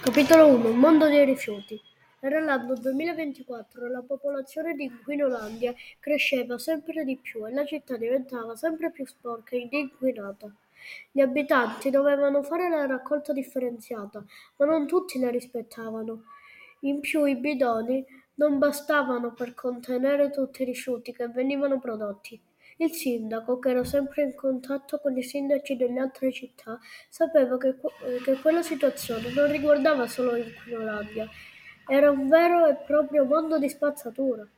Capitolo 1: Un mondo dei rifiuti. Era l'anno 2024 e la popolazione di Guinolandia cresceva sempre di più e la città diventava sempre più sporca ed inquinata. Gli abitanti dovevano fare la raccolta differenziata, ma non tutti la rispettavano. In più i bidoni non bastavano per contenere tutti i rifiuti che venivano prodotti. Il sindaco, che era sempre in contatto con i sindaci delle altre città, sapeva che quella situazione non riguardava solo Inquinolandia, era un vero e proprio mondo di spazzatura.